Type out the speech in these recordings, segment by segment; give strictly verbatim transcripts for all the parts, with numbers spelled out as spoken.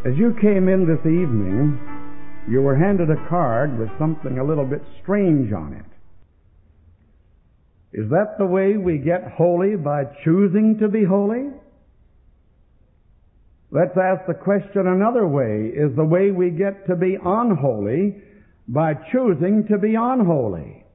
As you came in this evening, you were handed a card with something a little bit strange on it. Is that the way we get holy, by choosing to be holy? Let's ask the question another way. Is the way we get to be unholy by choosing to be unholy?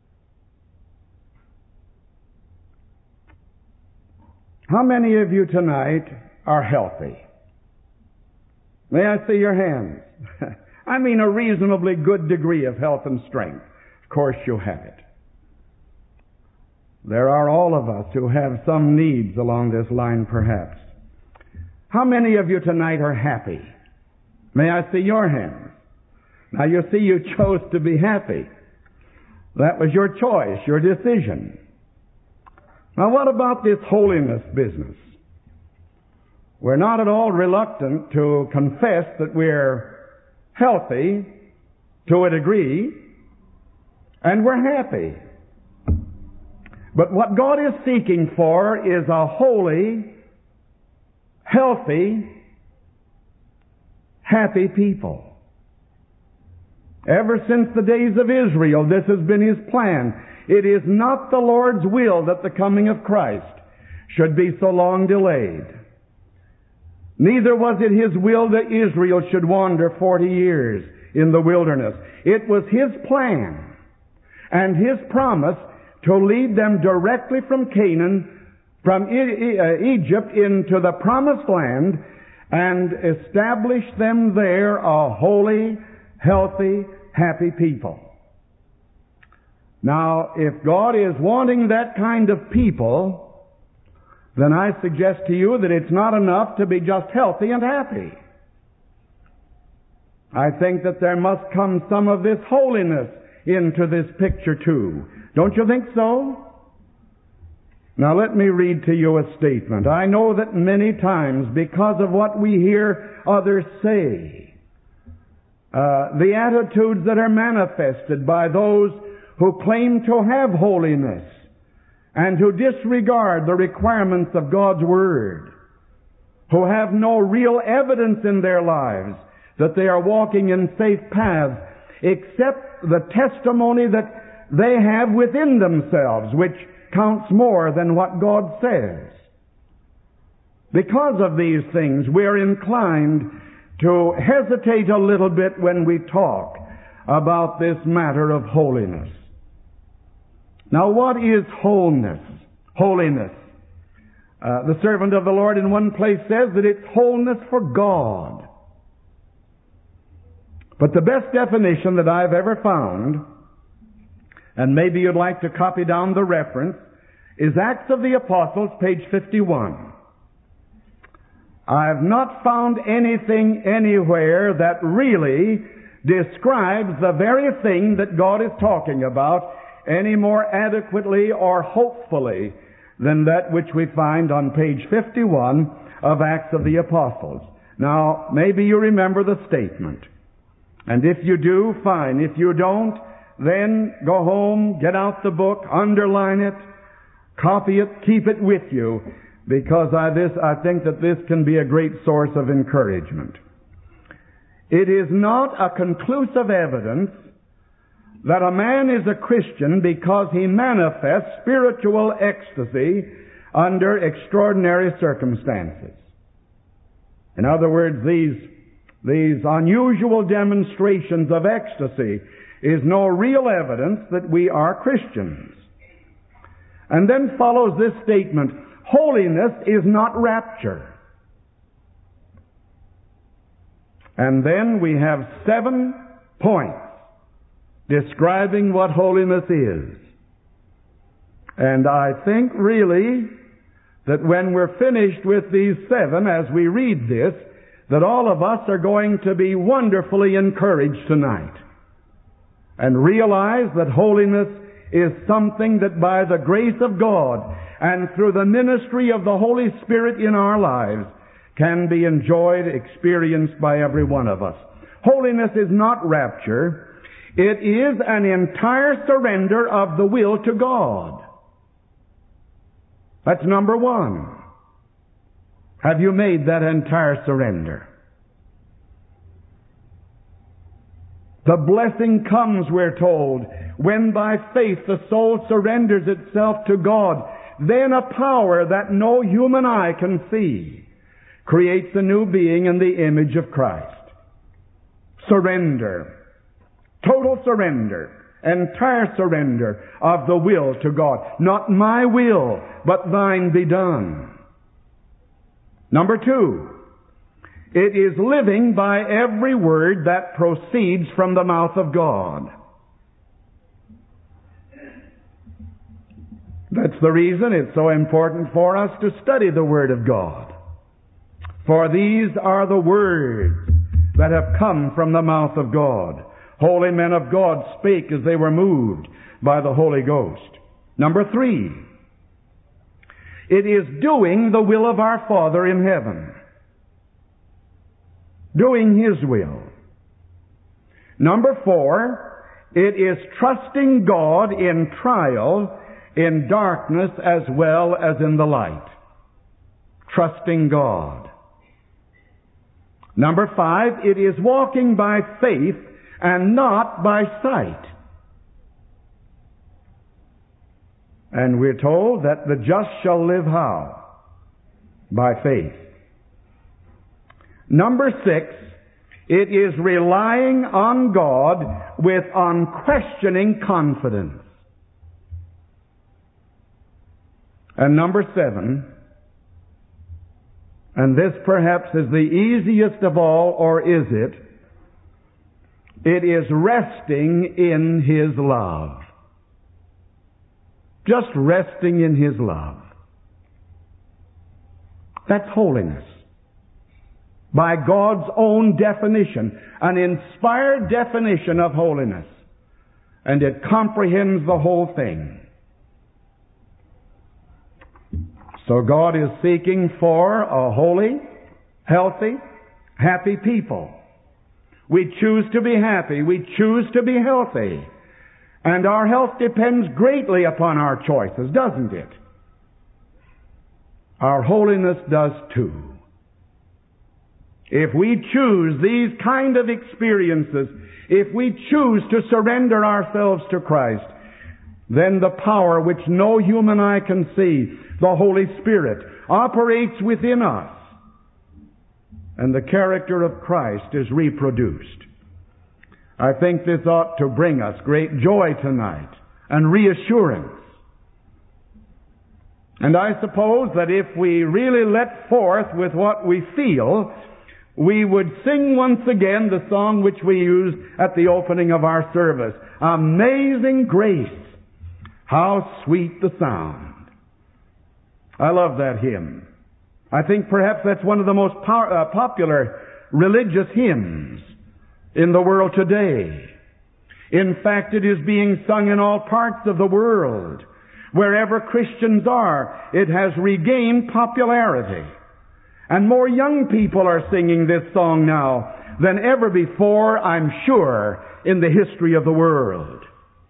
How many of you tonight are healthy? May I see your hands? I mean a reasonably good degree of health and strength. Of course you have it. There are all of us who have some needs along this line perhaps. How many of you tonight are happy? May I see your hands? Now you see you chose to be happy. That was your choice, your decision. Now what about this holiness business? We're not at all reluctant to confess that we're healthy to a degree, and we're happy. But what God is seeking for is a holy, healthy, happy people. Ever since the days of Israel, this has been His plan. It is not the Lord's will that the coming of Christ should be so long delayed. Neither was it His will that Israel should wander forty years in the wilderness. It was His plan and His promise to lead them directly from Canaan, from Egypt into the promised land, and establish them there a holy, healthy, happy people. Now, if God is wanting that kind of people, then I suggest to you that it's not enough to be just healthy and happy. I think that there must come some of this holiness into this picture too. Don't you think so? Now let me read to you a statement. I know that many times, because of what we hear others say, uh, the attitudes that are manifested by those who claim to have holiness, and who disregard the requirements of God's Word, who have no real evidence in their lives that they are walking in safe paths, except the testimony that they have within themselves, which counts more than what God says. Because of these things, we're inclined to hesitate a little bit when we talk about this matter of holiness. Now, what is wholeness? Holiness. Uh, the servant of the Lord in one place says that it's wholeness for God. But the best definition that I've ever found, and maybe you'd like to copy down the reference, is Acts of the Apostles, page fifty-one. I've not found anything anywhere that really describes the very thing that God is talking about any more adequately or hopefully than that which we find on page fifty-one of Acts of the Apostles. Now, maybe you remember the statement. And if you do, fine. If you don't, then go home, get out the book, underline it, copy it, keep it with you, because I, this, I think that this can be a great source of encouragement. It is not a conclusive evidence that a man is a Christian because he manifests spiritual ecstasy under extraordinary circumstances. In other words, these, these unusual demonstrations of ecstasy is no real evidence that we are Christians. And then follows this statement, holiness is not rapture. And then we have seven points describing what holiness is. And I think really that when we're finished with these seven, as we read this, that all of us are going to be wonderfully encouraged tonight and realize that holiness is something that by the grace of God and through the ministry of the Holy Spirit in our lives can be enjoyed, experienced by every one of us. Holiness is not rapture. It is an entire surrender of the will to God. That's number one. Have you made that entire surrender? The blessing comes, we're told, when by faith the soul surrenders itself to God. Then a power that no human eye can see creates a new being in the image of Christ. Surrender. Total surrender. Entire surrender of the will to God. Not my will, but thine be done. Number two, it is living by every word that proceeds from the mouth of God. That's the reason it's so important for us to study the Word of God. For these are the words that have come from the mouth of God. Holy men of God spake as they were moved by the Holy Ghost. Number three, it is doing the will of our Father in heaven. Doing His will. Number four, it is trusting God in trial, in darkness as well as in the light. Trusting God. Number five, it is walking by faith and not by sight. And we're told that the just shall live how? By faith. Number six, it is relying on God with unquestioning confidence. And number seven, and this perhaps is the easiest of all, or is it? It is resting in His love. Just resting in His love. That's holiness. By God's own definition, an inspired definition of holiness. And it comprehends the whole thing. So God is seeking for a holy, healthy, happy people. We choose to be happy. We choose to be healthy. And our health depends greatly upon our choices, doesn't it? Our holiness does too. If we choose these kind of experiences, if we choose to surrender ourselves to Christ, then the power which no human eye can see, the Holy Spirit, operates within us. And the character of Christ is reproduced. I think this ought to bring us great joy tonight and reassurance. And I suppose that if we really let forth with what we feel, we would sing once again the song which we used at the opening of our service. Amazing Grace, how sweet the sound. I love that hymn. I think perhaps that's one of the most pow- uh, popular religious hymns in the world today. In fact, it is being sung in all parts of the world. Wherever Christians are, it has regained popularity. And more young people are singing this song now than ever before, I'm sure, in the history of the world.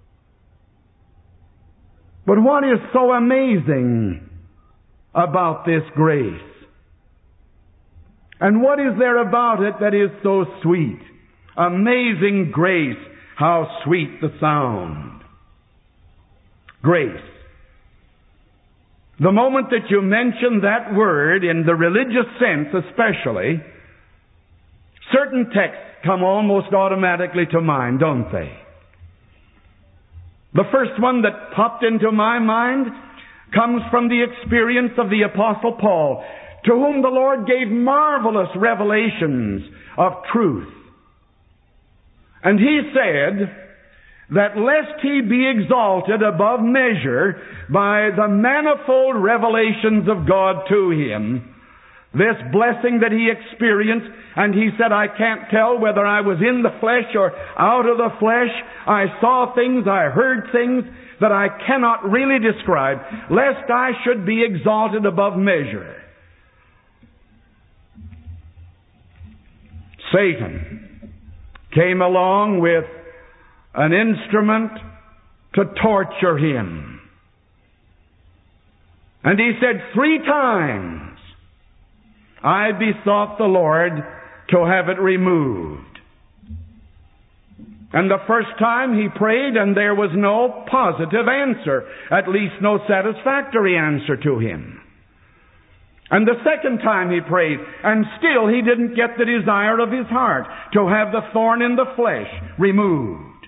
But what is so amazing about this grace? And what is there about it that is so sweet? Amazing grace, how sweet the sound. Grace. The moment that you mention that word, in the religious sense especially, certain texts come almost automatically to mind, don't they? The first one that popped into my mind comes from the experience of the Apostle Paul, to whom the Lord gave marvelous revelations of truth. And he said that lest he be exalted above measure by the manifold revelations of God to him, this blessing that he experienced, and he said, I can't tell whether I was in the flesh or out of the flesh. I saw things, I heard things that I cannot really describe, lest I should be exalted above measure. Satan came along with an instrument to torture him. And he said, three times I besought the Lord to have it removed. And the first time he prayed and there was no positive answer, at least no satisfactory answer to him. And the second time he prayed, and still he didn't get the desire of his heart to have the thorn in the flesh removed.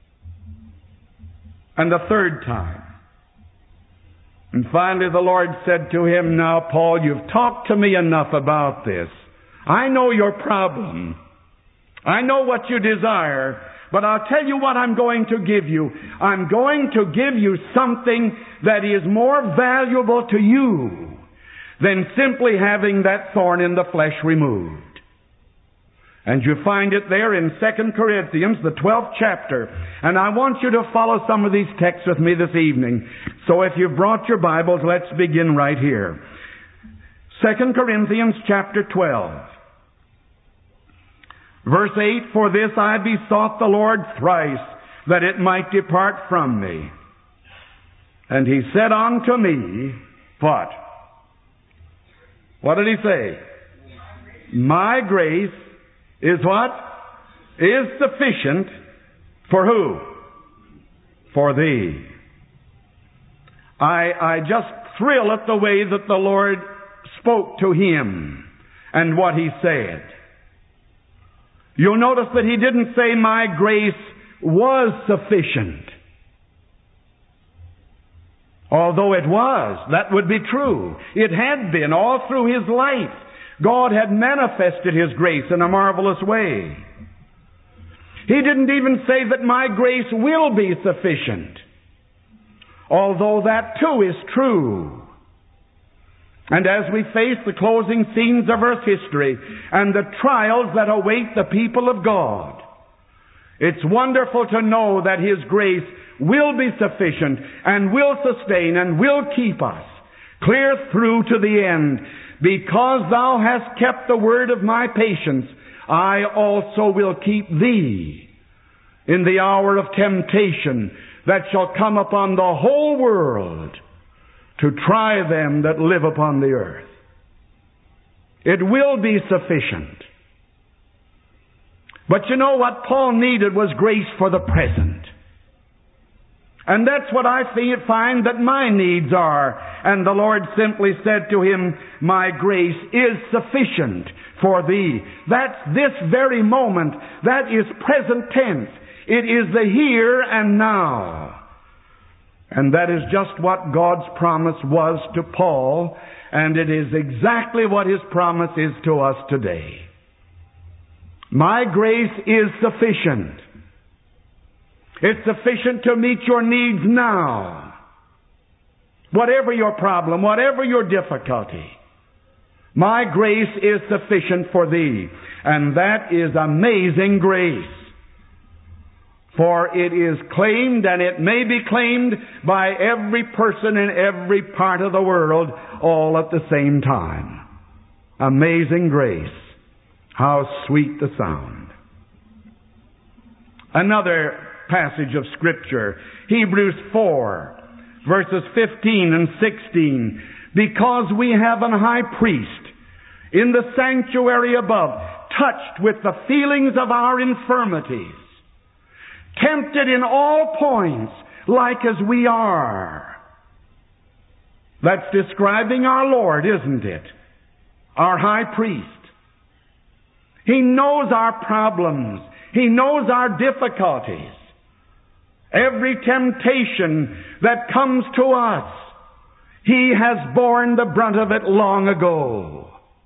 And the third time. And finally the Lord said to him, "Now, Paul, you've talked to me enough about this. I know your problem. I know what you desire. But I'll tell you what I'm going to give you. I'm going to give you something that is more valuable to you than simply having that thorn in the flesh removed." And you find it there in Second Corinthians, the twelfth chapter. And I want you to follow some of these texts with me this evening. So if you've brought your Bibles, let's begin right here. Second Corinthians chapter twelve. Verse eight, "For this I besought the Lord thrice, that it might depart from me. And he said unto me," what? What did he say? "My grace is" what? "Is sufficient" for who? For thee. I, I just thrill at the way that the Lord spoke to him and what he said. You'll notice that he didn't say, "My grace was sufficient." Although it was, that would be true. It had been all through his life. God had manifested his grace in a marvelous way. He didn't even say that "my grace will be sufficient," although that too is true. And as we face the closing scenes of earth history and the trials that await the people of God, it's wonderful to know that his grace will be sufficient and will sustain and will keep us clear through to the end. "Because thou hast kept the word of my patience, I also will keep thee in the hour of temptation that shall come upon the whole world to try them that live upon the earth." It will be sufficient. But you know what Paul needed was grace for the present. And that's what I find that my needs are. And the Lord simply said to him, "My grace is sufficient for thee." That's this very moment. That is present tense. It is the here and now. And that is just what God's promise was to Paul. And it is exactly what his promise is to us today. My grace is sufficient. It's sufficient to meet your needs now. Whatever your problem, whatever your difficulty, my grace is sufficient for thee. And that is amazing grace. For it is claimed, and it may be claimed by every person in every part of the world all at the same time. Amazing grace. How sweet the sound. Another passage of Scripture, Hebrews four, verses fifteen and sixteen. "Because we have an high priest in the sanctuary above, touched with the feelings of our infirmities, tempted in all points like as we are." That's describing our Lord, isn't it? Our high priest. He knows our problems. He knows our difficulties. Every temptation that comes to us, he has borne the brunt of it long ago.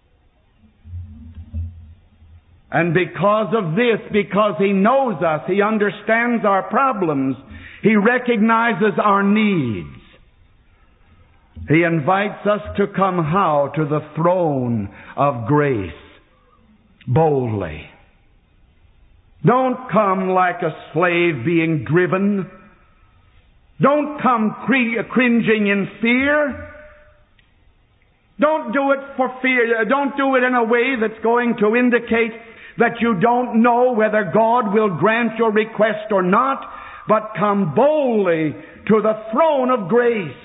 And because of this, because he knows us, he understands our problems, he recognizes our needs, he invites us to come how? To the throne of grace, boldly. Don't come like a slave being driven. Don't come cringing in fear. Don't do it for fear. Don't do it in a way that's going to indicate that you don't know whether God will grant your request or not, but come boldly to the throne of grace.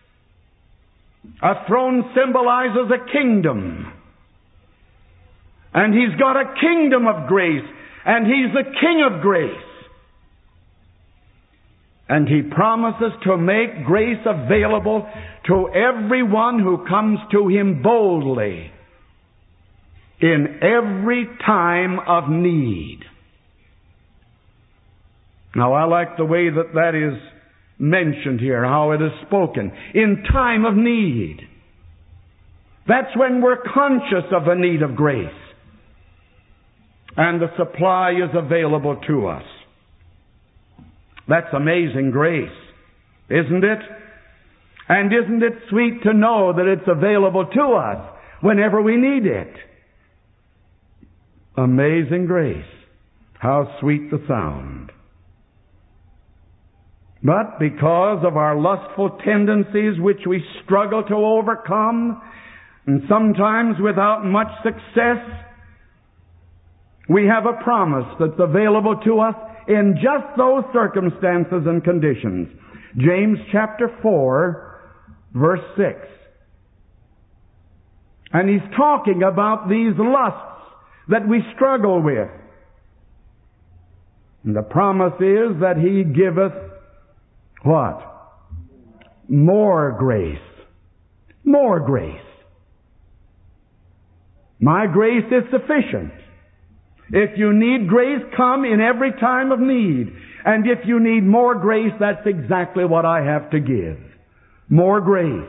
A throne symbolizes a kingdom. And he's got a kingdom of grace. And he's the King of grace. And He promises to make grace available to everyone who comes to Him boldly in every time of need. Now, I like the way that that is mentioned here, how it is spoken. In time of need. That's when we're conscious of the need of grace. And the supply is available to us. That's amazing grace, isn't it? And isn't it sweet to know that it's available to us whenever we need it? Amazing grace. How sweet the sound. But because of our lustful tendencies which we struggle to overcome, and sometimes without much success, we have a promise that's available to us in just those circumstances and conditions. James chapter four, verse six. And he's talking about these lusts that we struggle with. And the promise is that He giveth what? More grace. More grace. My grace is sufficient. If you need grace, come in every time of need. And if you need more grace, that's exactly what I have to give. More grace.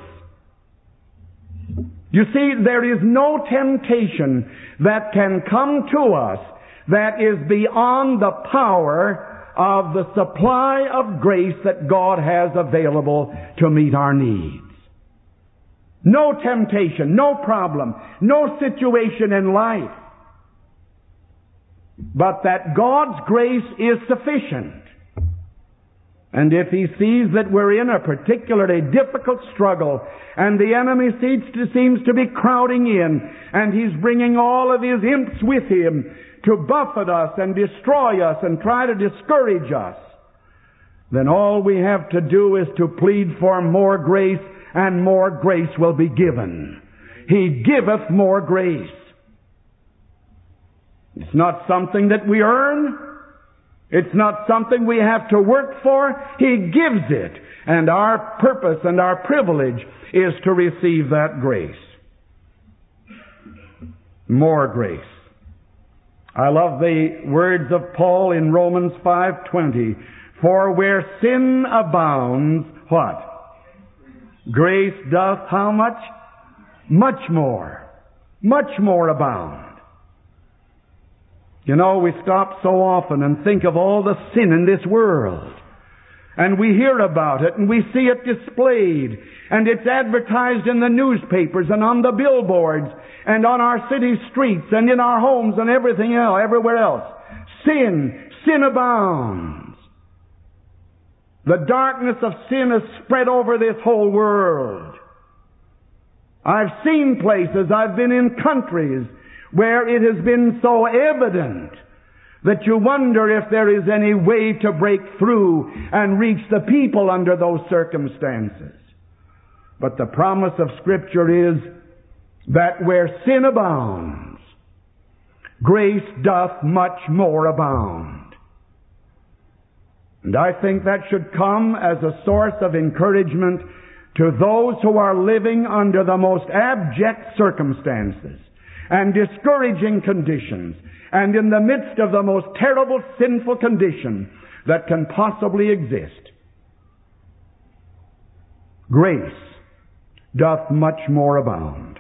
You see, there is no temptation that can come to us that is beyond the power of the supply of grace that God has available to meet our needs. No temptation, no problem, no situation in life, but that God's grace is sufficient. And if He sees that we're in a particularly difficult struggle, and the enemy seems to, seems to be crowding in, and he's bringing all of his imps with him to buffet us and destroy us and try to discourage us, then all we have to do is to plead for more grace, and more grace will be given. He giveth more grace. It's not something that we earn. It's not something we have to work for. He gives it. And our purpose and our privilege is to receive that grace. More grace. I love the words of Paul in Romans five twenty. For where sin abounds, what? Grace doth how much? Much more. Much more abound. You know, we stop so often and think of all the sin in this world. And we hear about it and we see it displayed. And it's advertised in the newspapers and on the billboards and on our city streets and in our homes and everything else, everywhere else. Sin. Sin abounds. The darkness of sin has spread over this whole world. I've seen places, I've been in countries where it has been so evident that you wonder if there is any way to break through and reach the people under those circumstances. But the promise of Scripture is that where sin abounds, grace doth much more abound. And I think that should come as a source of encouragement to those who are living under the most abject circumstances and discouraging conditions, and in the midst of the most terrible sinful condition that can possibly exist. Grace doth much more abound.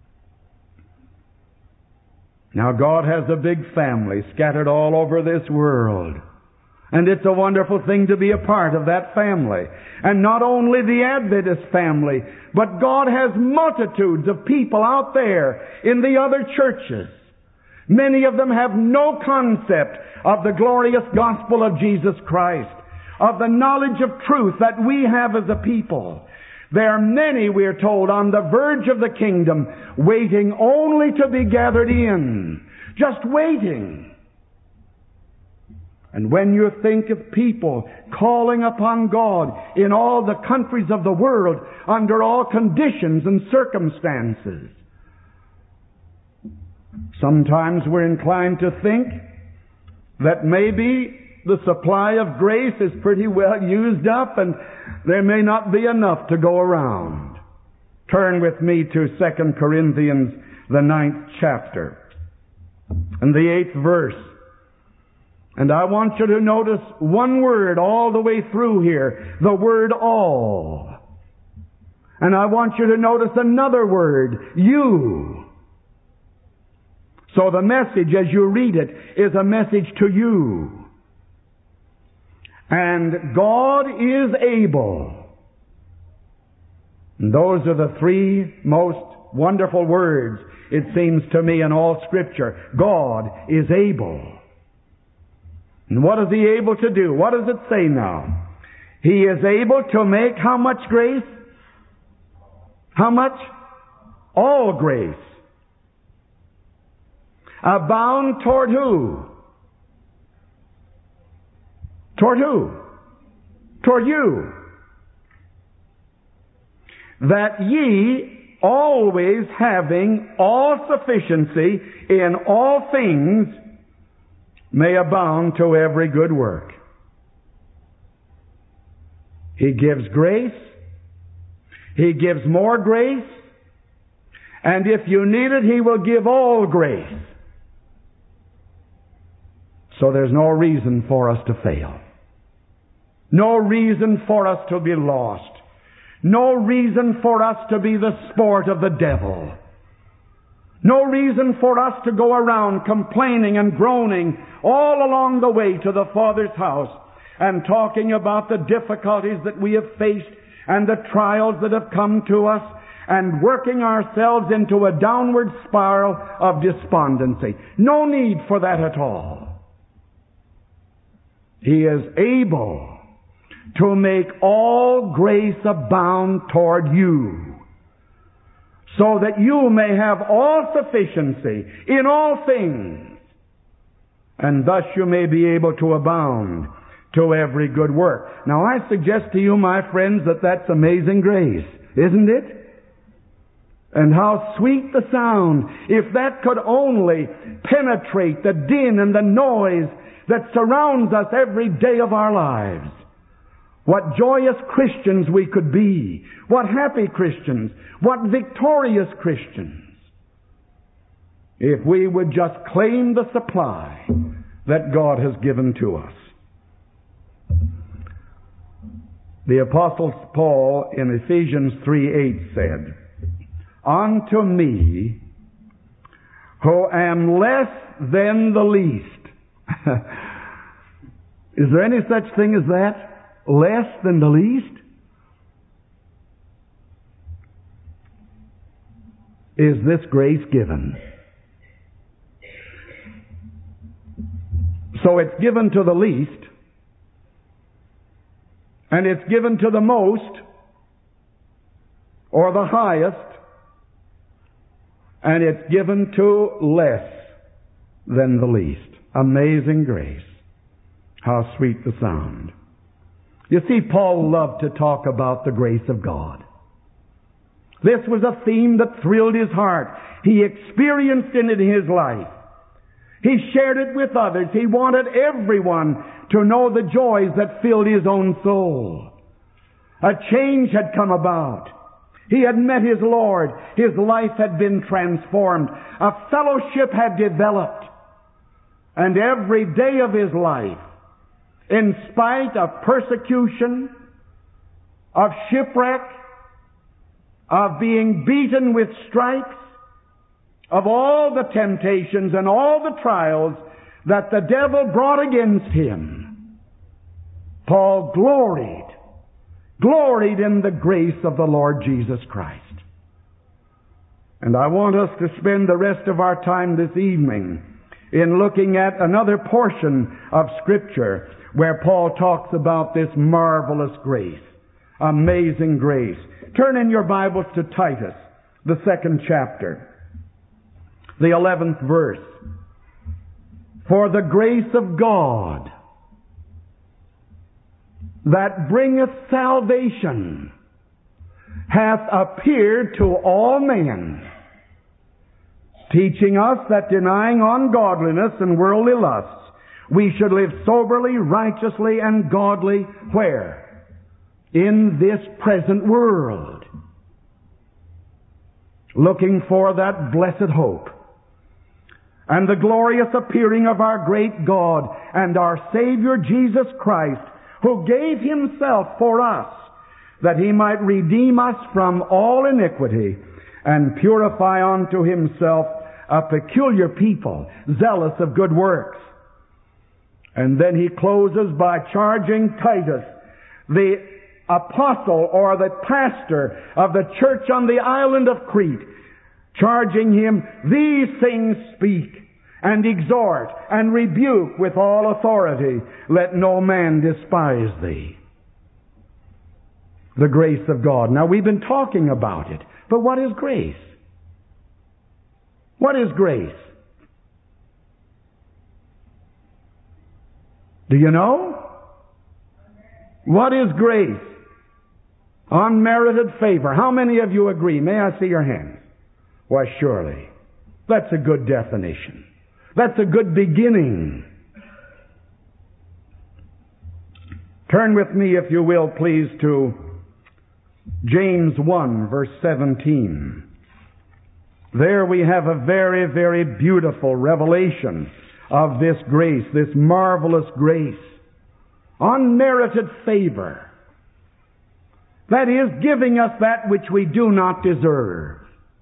Now God has a big family scattered all over this world. And it's a wonderful thing to be a part of that family. And not only the Adventist family, but God has multitudes of people out there in the other churches. Many of them have no concept of the glorious gospel of Jesus Christ, of the knowledge of truth that we have as a people. There are many, we are told, on the verge of the kingdom, waiting only to be gathered in. Just waiting. And when you think of people calling upon God in all the countries of the world, under all conditions and circumstances, sometimes we're inclined to think that maybe the supply of grace is pretty well used up, and there may not be enough to go around. Turn with me to Second Corinthians, the ninth chapter, and the eighth verse. And I want you to notice one word all the way through here, the word all. And I want you to notice another word, you. So the message as you read it is a message to you. And God is able. And those are the three most wonderful words, it seems to me, in all Scripture. God is able. And what is He able to do? What does it say now? He is able to make how much grace? How much? All grace. Abound toward who? Toward who? Toward you. That ye, always having all sufficiency in all things, may abound to every good work. He gives grace. He gives more grace. And if you need it, He will give all grace. So there's no reason for us to fail. No reason for us to be lost. No reason for us to be the sport of the devil. No reason for us to go around complaining and groaning all along the way to the Father's house and talking about the difficulties that we have faced and the trials that have come to us and working ourselves into a downward spiral of despondency. No need for that at all. He is able to make all grace abound toward you, so that you may have all sufficiency in all things, and thus you may be able to abound to every good work. Now I suggest to you, my friends, that that's amazing grace, isn't it? And how sweet the sound, if that could only penetrate the din and the noise that surrounds us every day of our lives. What joyous Christians we could be. What happy Christians. What victorious Christians. If we would just claim the supply that God has given to us. The Apostle Paul in Ephesians three eight said, "Unto me, who am less than the least." Is there any such thing as that? Less than the least? Is this grace given? So it's given to the least, and it's given to the most, or the highest, and it's given to less than the least. Amazing grace. How sweet the sound. You see, Paul loved to talk about the grace of God. This was a theme that thrilled his heart. He experienced it in his life. He shared it with others. He wanted everyone to know the joys that filled his own soul. A change had come about. He had met his Lord. His life had been transformed. A fellowship had developed. And every day of his life, in spite of persecution, of shipwreck, of being beaten with stripes, of all the temptations and all the trials that the devil brought against him, Paul gloried, gloried in the grace of the Lord Jesus Christ. And I want us to spend the rest of our time this evening in looking at another portion of Scripture where Paul talks about this marvelous grace, amazing grace. Turn in your Bibles to Titus, the second chapter, the eleventh verse. For the grace of God that bringeth salvation hath appeared to all men, teaching us that denying ungodliness and worldly lusts, We should live soberly, righteously, and godly. Where? In this present world. Looking for that blessed hope and the glorious appearing of our great God and our Savior Jesus Christ, who gave Himself for us, that He might redeem us from all iniquity and purify unto Himself a peculiar people, zealous of good works. And then he closes by charging Titus, the apostle or the pastor of the church on the island of Crete, charging him, "These things speak, and exhort, and rebuke with all authority. Let no man despise thee." The grace of God. Now, we've been talking about it, but what is grace? What is grace? Do you know? What is grace? Unmerited favor. How many of you agree? May I see your hands? Why, surely. That's a good definition. That's a good beginning. Turn with me, if you will, please, to James one, verse seventeen. There we have a very, very beautiful revelation of this grace, this marvelous grace. Unmerited favor. That is, giving us that which we do not deserve.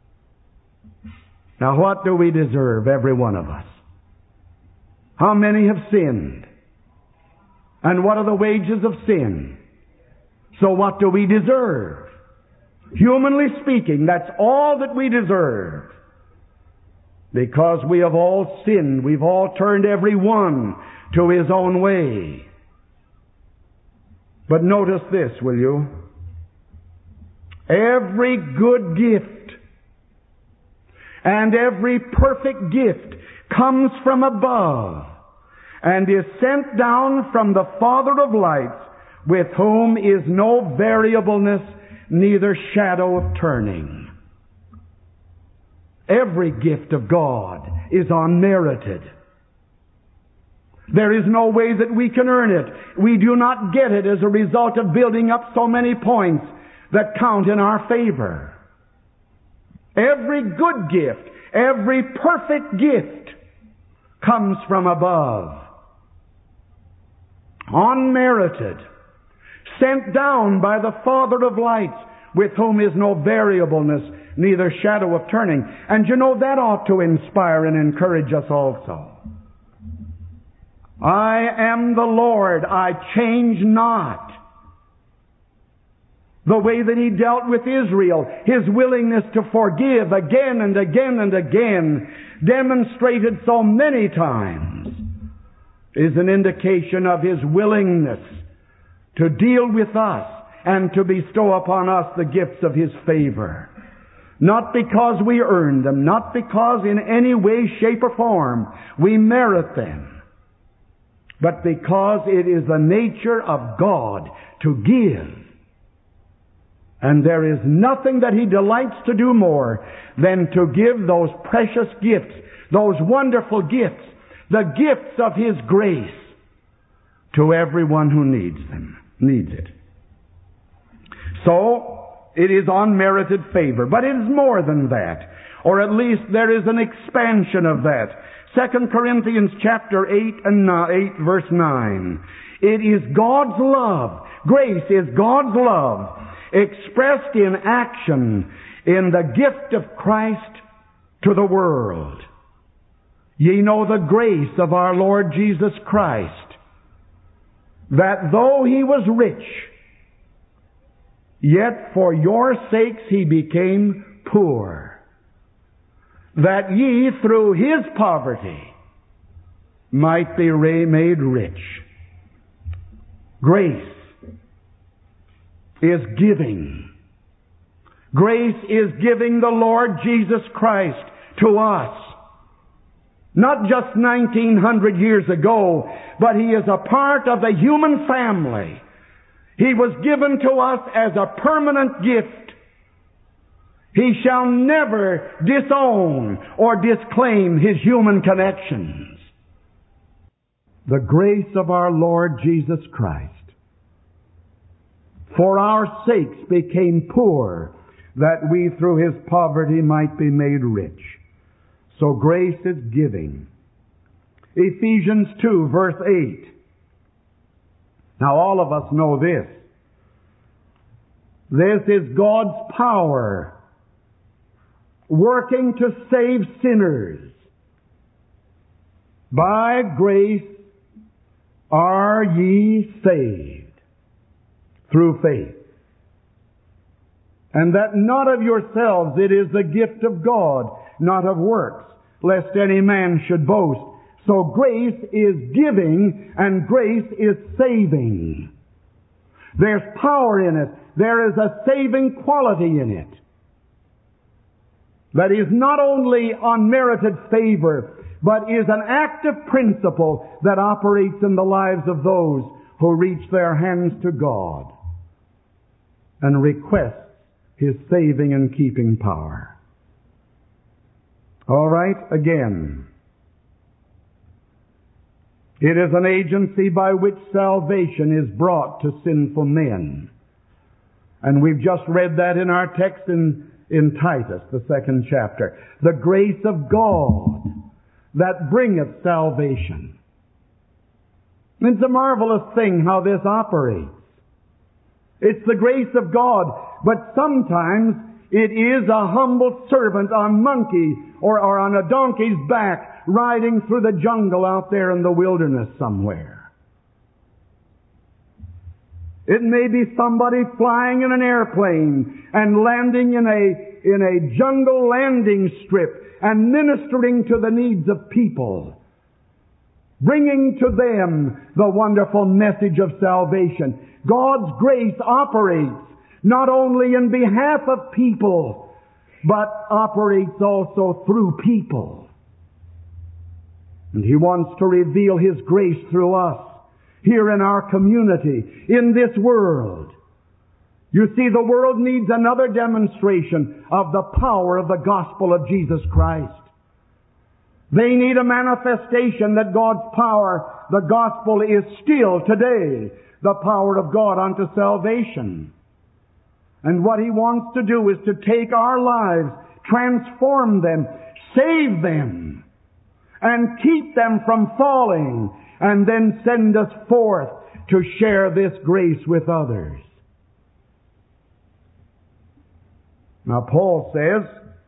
Now, what do we deserve, every one of us? How many have sinned? And what are the wages of sin? So what do we deserve? Humanly speaking, that's all that we deserve. Because we have all sinned. We've all turned every one to his own way. But notice this, will you? Every good gift and every perfect gift comes from above and is sent down from the Father of lights, with whom is no variableness, neither shadow of turning. Every gift of God is unmerited. There is no way that we can earn it. We do not get it as a result of building up so many points that count in our favor. Every good gift, every perfect gift comes from above. Unmerited. Sent down by the Father of lights, with whom is no variableness, neither shadow of turning. And you know, that ought to inspire and encourage us also. I am the Lord, I change not. The way that He dealt with Israel, His willingness to forgive again and again and again, demonstrated so many times, is an indication of His willingness to deal with us and to bestow upon us the gifts of His favor. Not because we earn them, not because in any way, shape, or form we merit them, but because it is the nature of God to give. And there is nothing that He delights to do more than to give those precious gifts, those wonderful gifts, the gifts of His grace to everyone who needs them, needs it. So, it is unmerited favor, but it is more than that. Or at least there is an expansion of that. Second Corinthians chapter eight and eight verse nine. It is God's love. Grace is God's love expressed in action in the gift of Christ to the world. Ye know the grace of our Lord Jesus Christ, that though He was rich, yet for your sakes He became poor, that ye through His poverty might be made rich. Grace is giving. Grace is giving the Lord Jesus Christ to us. Not just nineteen hundred years ago, but He is a part of the human family. He was given to us as a permanent gift. He shall never disown or disclaim His human connections. the grace of our Lord Jesus Christ, for our sakes became poor, that we through His poverty might be made rich. So grace is giving. Ephesians two, verse eight. Now all of us know this. This is God's power working to save sinners. By grace are ye saved through faith. And that not of yourselves, it is the gift of God, not of works, lest any man should boast. So grace is giving and grace is saving. There's power in it. There is a saving quality in it. That is not only unmerited favor, but is an active principle that operates in the lives of those who reach their hands to God and request His saving and keeping power. All right, again. It is an agency by which salvation is brought to sinful men. And we've just read that in our text in, in Titus, the second chapter. The grace of God that bringeth salvation. It's a marvelous thing how this operates. It's the grace of God, but sometimes it is a humble servant on monkey or, or on a donkey's back riding through the jungle out there in the wilderness somewhere. It may be somebody flying in an airplane and landing in a, in a jungle landing strip and ministering to the needs of people, bringing to them the wonderful message of salvation. God's grace operates not only in behalf of people, but operates also through people. And He wants to reveal His grace through us, here in our community, in this world. You see, the world needs another demonstration of the power of the gospel of Jesus Christ. They need a manifestation that God's power, the gospel, is still today the power of God unto salvation. And what He wants to do is to take our lives, transform them, save them, and keep them from falling, and then send us forth to share this grace with others. Now Paul says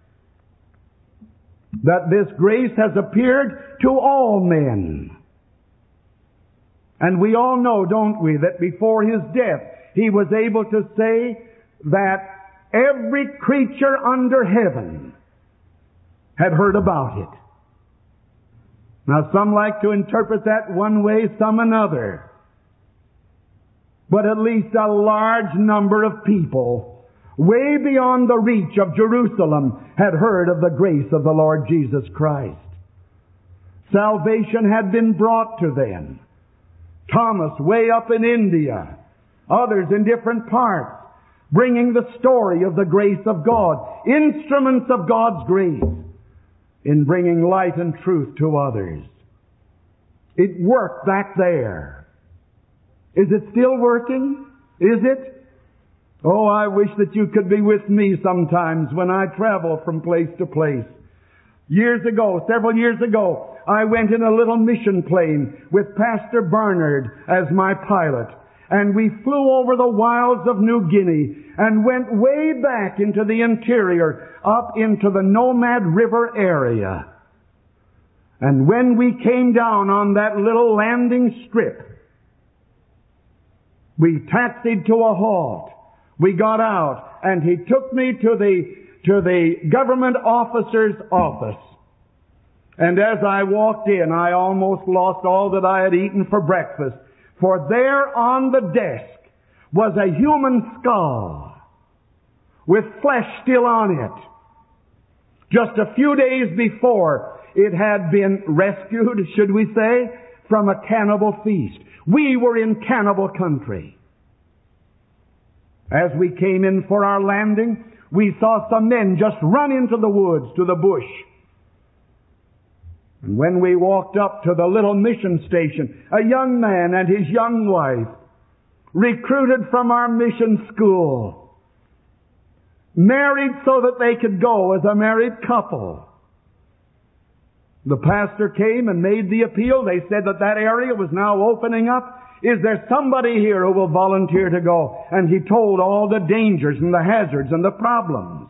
that this grace has appeared to all men. And we all know, don't we, that before His death, He was able to say that every creature under heaven had heard about it. Now some like to interpret that one way, some another. But at least a large number of people, way beyond the reach of Jerusalem, had heard of the grace of the Lord Jesus Christ. Salvation had been brought to them. Thomas way up in India, others in different parts, bringing the story of the grace of God, instruments of God's grace in bringing light and truth to others. It worked back there. Is it still working? Is it? Oh, I wish that you could be with me sometimes when I travel from place to place. Years ago, several years ago, I went in a little mission plane with Pastor Barnard as my pilot. And we flew over the wilds of New Guinea and went way back into the interior, up into the Nomad River area. And when we came down on that little landing strip, we taxied to a halt. We got out, and he took me to the, to the government officer's office. And as I walked in, I almost lost all that I had eaten for breakfast. For there on the desk was a human skull with flesh still on it. Just a few days before, it had been rescued, should we say, from a cannibal feast. We were in cannibal country. As we came in for our landing, we saw some men just run into the woods, to the bush. And when we walked up to the little mission station, a young man and his young wife, recruited from our mission school, married so that they could go as a married couple. The pastor came and made the appeal. They said that that area was now opening up. Is there somebody here who will volunteer to go? And he told all the dangers and the hazards and the problems.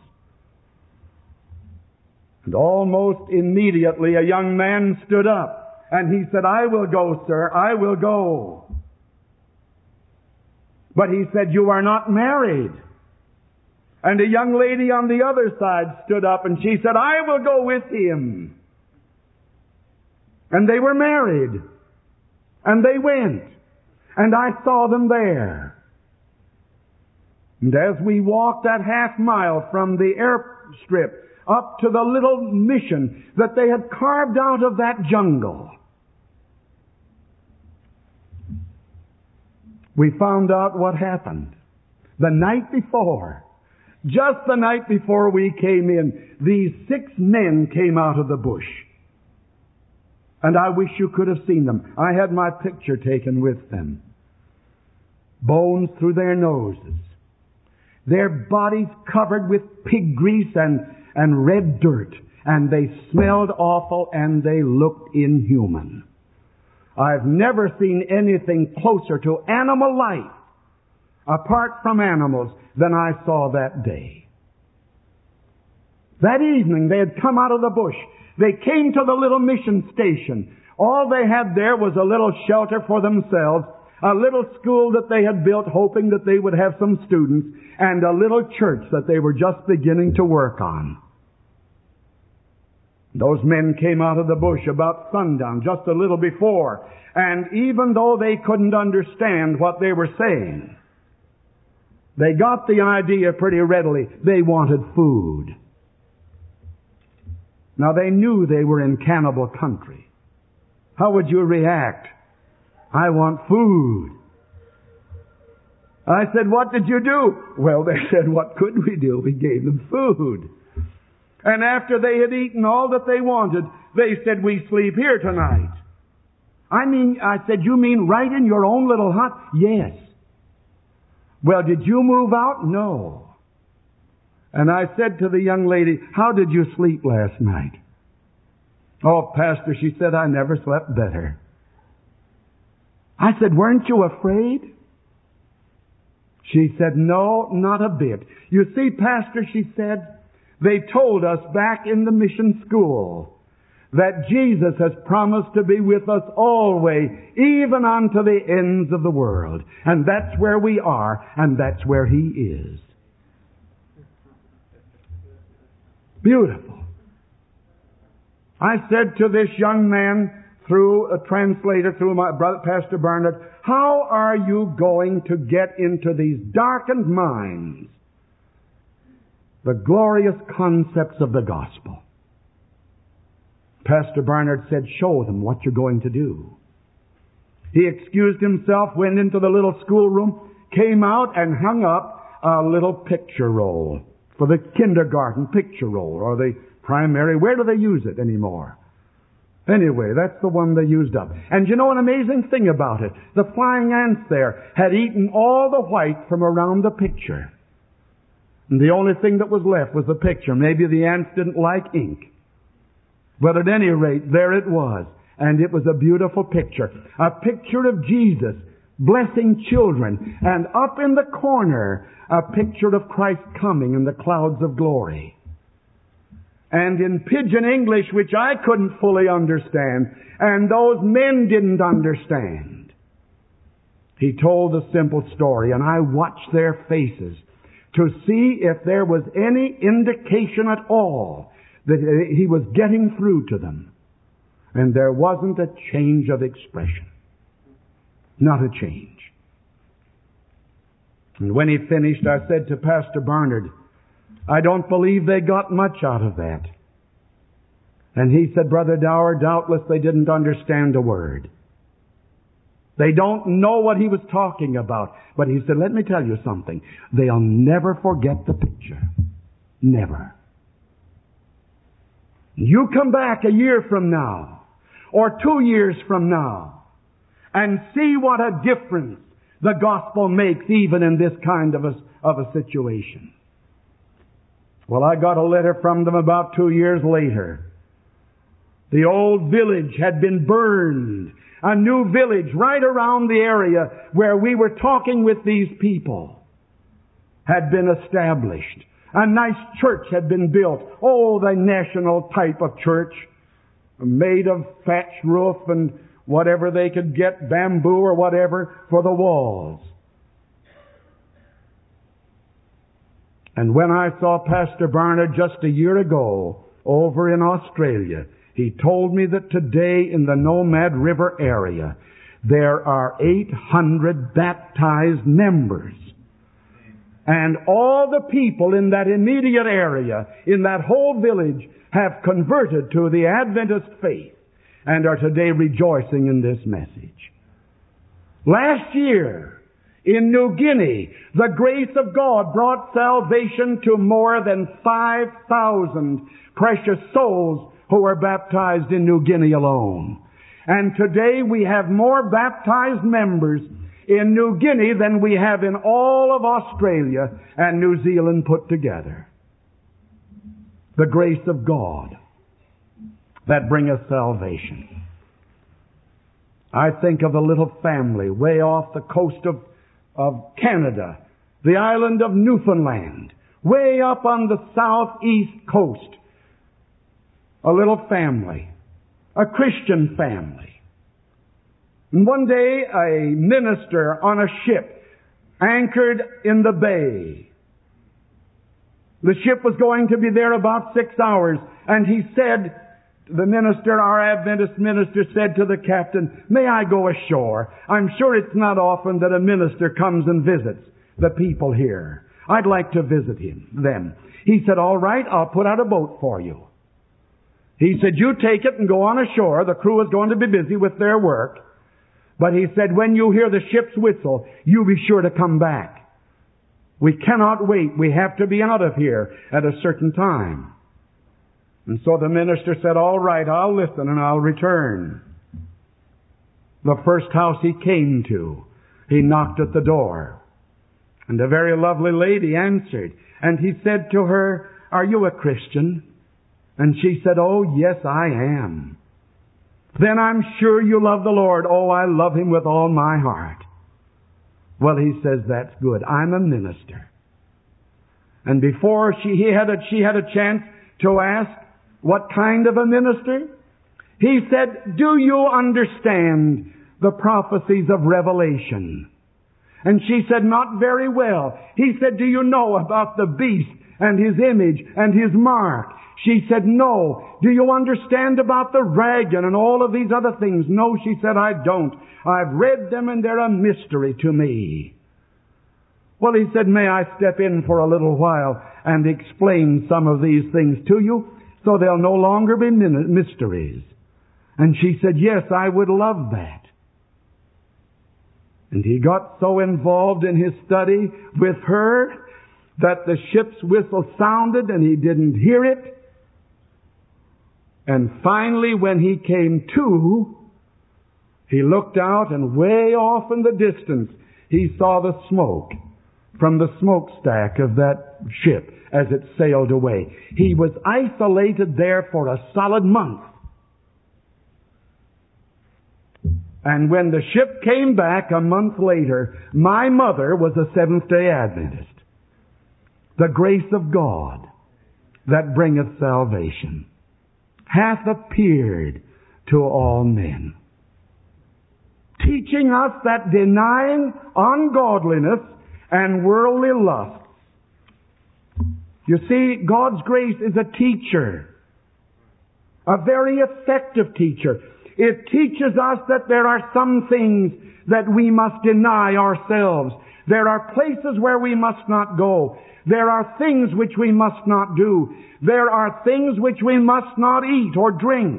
And almost immediately a young man stood up and he said, I will go, sir, I will go. But he said, you are not married. And a young lady on the other side stood up and she said, I will go with him. And they were married. And they went. And I saw them there. And as we walked that half mile from the airstrip up to the little mission that they had carved out of that jungle, we found out what happened. The night before, just the night before we came in, these six men came out of the bush. And I wish you could have seen them. I had my picture taken with them. Bones through their noses. Their bodies covered with pig grease and, and red dirt. And they smelled awful and they looked inhuman. I've never seen anything closer to animal life, apart from animals, than I saw that day. That evening they had come out of the bush. They came to the little mission station. All they had there was a little shelter for themselves, a little school that they had built hoping that they would have some students, and a little church that they were just beginning to work on. Those men came out of the bush about sundown, just a little before, and even though they couldn't understand what they were saying, they got the idea pretty readily. They wanted food. Now they knew they were in cannibal country. How would you react? I want food. I said, what did you do? Well, they said, what could we do? We gave them food. And after they had eaten all that they wanted, they said, we sleep here tonight. I mean, I said, you mean right in your own little hut? Yes. Well, did you move out? No. And I said to the young lady, how did you sleep last night? Oh, Pastor, she said, I never slept better. I said, weren't you afraid? She said, no, not a bit. You see, Pastor, she said, they told us back in the mission school that Jesus has promised to be with us always, even unto the ends of the world. And that's where we are, and that's where He is. Beautiful. I said to this young man, through a translator, through my brother, Pastor Bernard, how are you going to get into these darkened minds the glorious concepts of the gospel? Pastor Bernard said, show them what you're going to do. He excused himself, went into the little schoolroom, came out and hung up a little picture roll for the kindergarten picture roll or the primary. Where do they use it anymore? Anyway, that's the one they used up. And you know an amazing thing about it? The flying ants there had eaten all the white from around the picture. And the only thing that was left was the picture. Maybe the ants didn't like ink. But at any rate, there it was. And it was a beautiful picture. A picture of Jesus blessing children. And up in the corner, a picture of Christ coming in the clouds of glory. And in pidgin English, which I couldn't fully understand, and those men didn't understand, he told a simple story, and I watched their faces to see if there was any indication at all that he was getting through to them. And there wasn't a change of expression. Not a change. And when he finished, I said to Pastor Barnard, I don't believe they got much out of that. And he said, Brother Dower, doubtless they didn't understand a word. They don't know what he was talking about. But he said, let me tell you something. They'll never forget the picture. Never. You come back a year from now, or two years from now, and see what a difference the gospel makes even in this kind of a, of a situation. Well, I got a letter from them about two years later. The old village had been burned. A new village right around the area where we were talking with these people had been established. A nice church had been built. Oh, the national type of church, made of thatch roof and whatever they could get, bamboo or whatever, for the walls. And when I saw Pastor Barnard just a year ago over in Australia, he told me that today in the Nomad River area there are eight hundred baptized members. And all the people in that immediate area, in that whole village, have converted to the Adventist faith and are today rejoicing in this message. Last year, in New Guinea, the grace of God brought salvation to more than five thousand precious souls who were baptized in New Guinea alone. And today we have more baptized members in New Guinea than we have in all of Australia and New Zealand put together. The grace of God that bringeth salvation. I think of a little family way off the coast of, of Canada, the island of Newfoundland, way up on the southeast coast. A little family, a Christian family. And one day a minister on a ship anchored in the bay. The ship was going to be there about six hours, and he said, the minister, our Adventist minister, said to the captain, "May I go ashore? I'm sure it's not often that a minister comes and visits the people here. I'd like to visit him, them." He said, "All right, I'll put out a boat for you." He said, "You take it and go on ashore. The crew is going to be busy with their work. But," he said, "when you hear the ship's whistle, you be sure to come back. We cannot wait. We have to be out of here at a certain time." And so the minister said, "All right, I'll listen and I'll return." The first house he came to, he knocked at the door. And a very lovely lady answered. And he said to her, "Are you a Christian?" And she said, "Oh, yes, I am." "Then I'm sure you love the Lord." "Oh, I love Him with all my heart." Well, he says, "That's good. I'm a minister." And before she, he had a, she had a chance to ask, "What kind of a minister?" He said, "Do you understand the prophecies of Revelation?" And she said, "Not very well." He said, "Do you know about the beast and his image and his mark?" She said, "No." "Do you understand about the dragon and all of these other things?" "No," she said, "I don't. I've read them and they're a mystery to me." Well, he said, "May I step in for a little while and explain some of these things to you so they'll no longer be mysteries?" And she said, "Yes, I would love that." And he got so involved in his study with her that the ship's whistle sounded and he didn't hear it. And finally, when he came to, he looked out and way off in the distance, he saw the smoke from the smokestack of that ship as it sailed away. He was isolated there for a solid month. And when the ship came back a month later, my mother was a Seventh-day Adventist. The grace of God that bringeth salvation hath appeared to all men, teaching us that denying ungodliness and worldly lusts. You see, God's grace is a teacher, a very effective teacher. It teaches us that there are some things that we must deny ourselves. There are places where we must not go. There are things which we must not do. There are things which we must not eat or drink.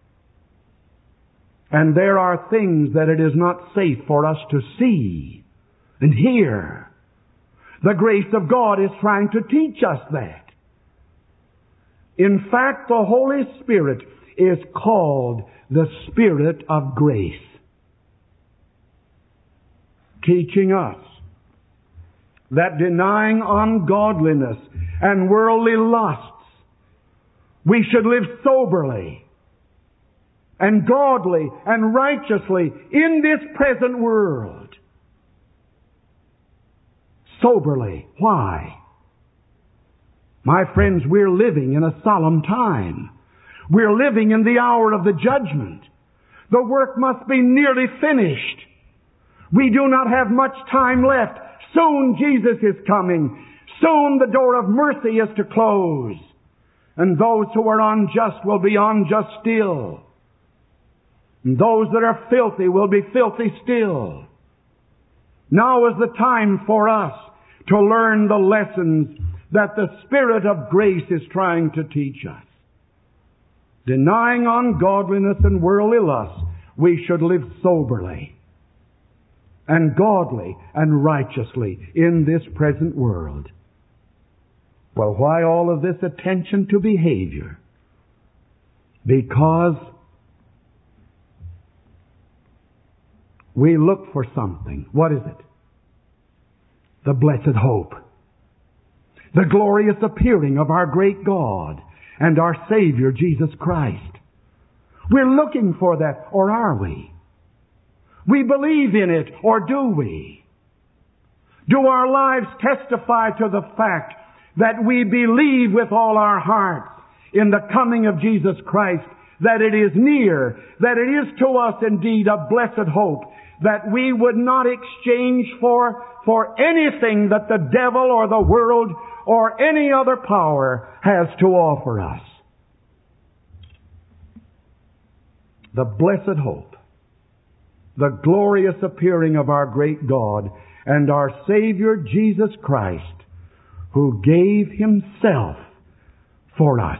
And there are things that it is not safe for us to see and hear. The grace of God is trying to teach us that. In fact, the Holy Spirit is called the Spirit of grace, teaching us that denying ungodliness and worldly lusts, we should live soberly and godly and righteously in this present world. Soberly. Why? My friends, we're living in a solemn time. We're living in the hour of the judgment. The work must be nearly finished. We do not have much time left. Soon Jesus is coming. Soon the door of mercy is to close. And those who are unjust will be unjust still. And those that are filthy will be filthy still. Now is the time for us to learn the lessons that the Spirit of grace is trying to teach us. Denying ungodliness and worldly lust, we should live soberly and godly and righteously in this present world. Well, why all of this attention to behavior? Because we look for something. What is it? The blessed hope. The glorious appearing of our great God and our Savior, Jesus Christ. We're looking for that, or are we? We believe in it, or do we? Do our lives testify to the fact that we believe with all our hearts in the coming of Jesus Christ, that it is near, that it is to us indeed a blessed hope, that we would not exchange for, for anything that the devil or the world or any other power has to offer us? The blessed hope, the glorious appearing of our great God and our Savior Jesus Christ, who gave Himself for us.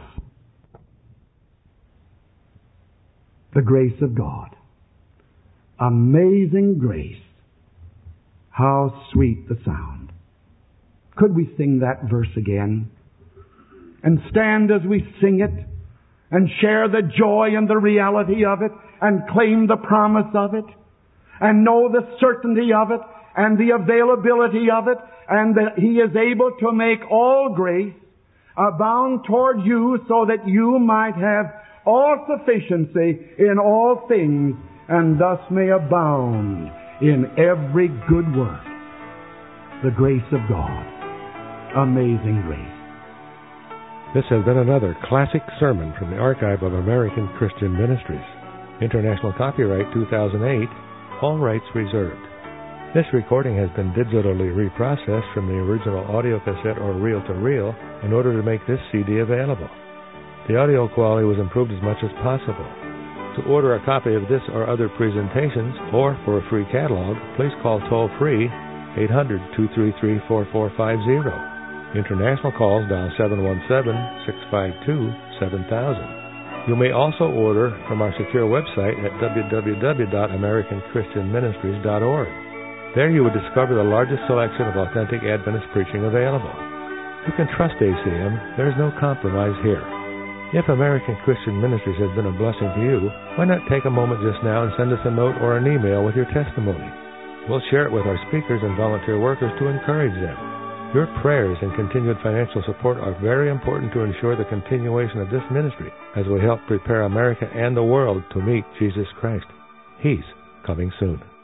The grace of God. Amazing grace. How sweet the sound. Could we sing that verse again? And stand as we sing it and share the joy and the reality of it and claim the promise of it and know the certainty of it and the availability of it, and that He is able to make all grace abound toward you, so that you might have all sufficiency in all things, and thus may abound in every good work. The grace of God. Amazing grace. This has been another classic sermon from the Archive of American Christian Ministries. International copyright two thousand eight, all rights reserved. This recording has been digitally reprocessed from the original audio cassette or reel-to-reel in order to make this C D available. The audio quality was improved as much as possible. To order a copy of this or other presentations, or for a free catalog, please call toll-free eight hundred, two three three, four four five zero. International calls dial seven one seven, six five two, seven thousand. You may also order from our secure website at w w w dot american christian ministries dot org. There you will discover the largest selection of authentic Adventist preaching available. You can trust A C M. There is no compromise here. If American Christian Ministries has been a blessing to you, why not take a moment just now and send us a note or an email with your testimony? We'll share it with our speakers and volunteer workers to encourage them. Your prayers and continued financial support are very important to ensure the continuation of this ministry as we help prepare America and the world to meet Jesus Christ. He's coming soon.